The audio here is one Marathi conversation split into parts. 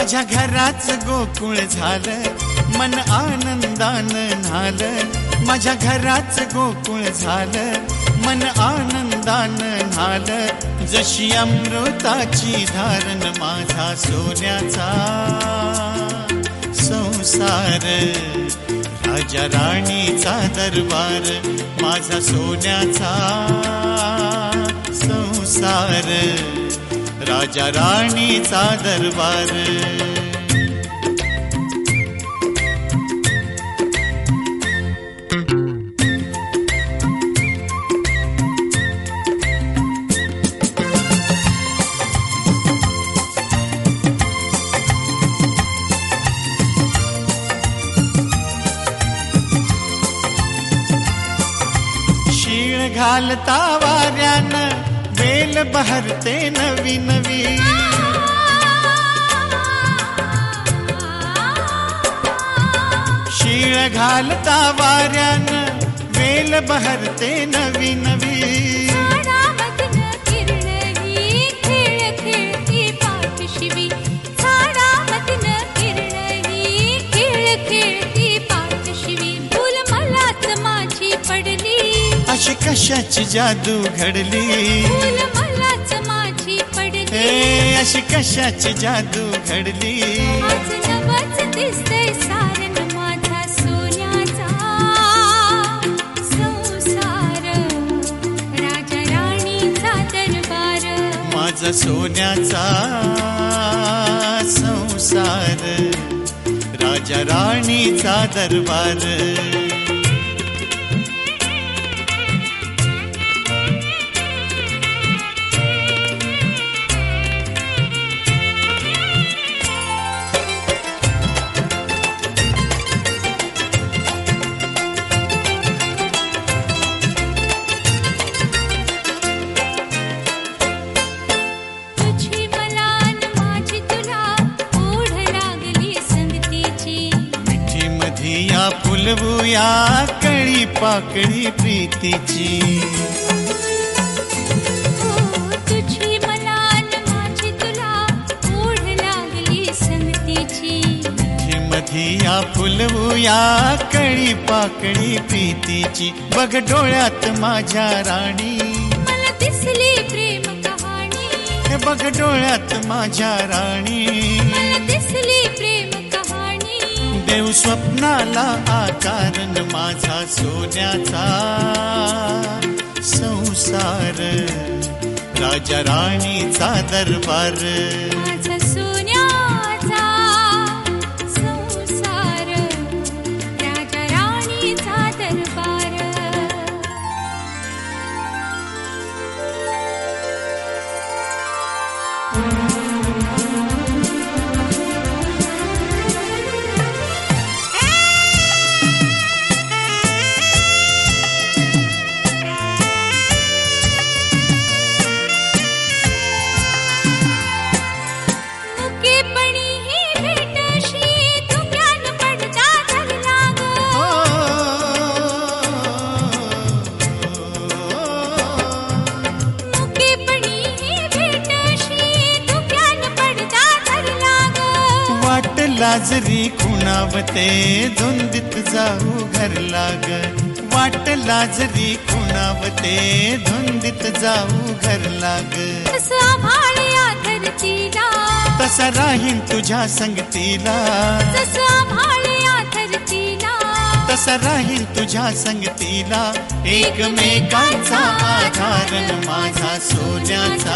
माझ्या घराच गोकुळ झालं, मन आनंदानं न्हालं. माझ्या घराच गोकुळ झालं, मन आनंदानं न्हालं. जशी अमृताची धारण माझा सोन्याचा संसार, राजा राणीचा दरबार. माझा सोन्याचा संसार, राजा राणीचा दरबार. शीळ घालता वाऱ्यानं वेल बहरते नवी नवी. शीळ घालता वाऱ्यानं वेल बहरते नवी नवी. अशी कशाची जादू घडली, मलाच माझी पडली. अशी कशाची जादू घडली. आज नवच दिसतंय सारण माझा सोन्याचा संसार, राजा राणीचा दरबार. माझा सोन्याचा संसार, राजा राणीचा दरबार. या फुलवूया कळी पाकळी प्रीतीची. तुझी मला माझी तुला ओढ लागली संगतीची. मधी या फुलवूया कळी पाकळी प्रीतीची. बघ डोळ्यात माझ्या राणी मला दिसली प्रेम कहाणी. बघ डोळ्यात माझ्या राणी मला दिसली प्रेम कहाणी. देव स्वप्नाला आकारण माझा सोन्याचा संसार, राजा राणीचा दरबार. माझा सोन्याचा संसार, राजा राणीचा दरबार. लाजरी खुणावते धुंदीत जाऊ घर लाग. वाट लाजरी खुणावते धुंदीत जाऊ घर लाग. तसा भाळ्या धरतीला, तसा राहीन तुझ्या संगतीला. तसा भाळ्या धरतीला, तसा राहीन तुझ्या संगतीला. एकमेकांचा आधार माझा सोन्याचा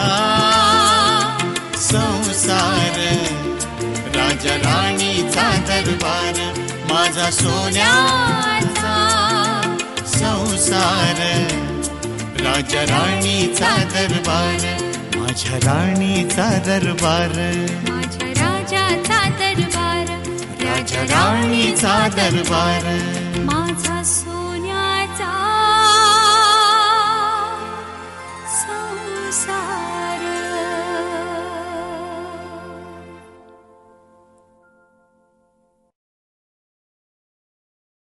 संसार, राजा राणीचा दरबार. माझा सोन्याचा संसार, राजा राणीचा दरबार. माझ्या राणीचा दरबार, माझ्या राजाचा दरबार. राजा राणीचा दरबार. माझा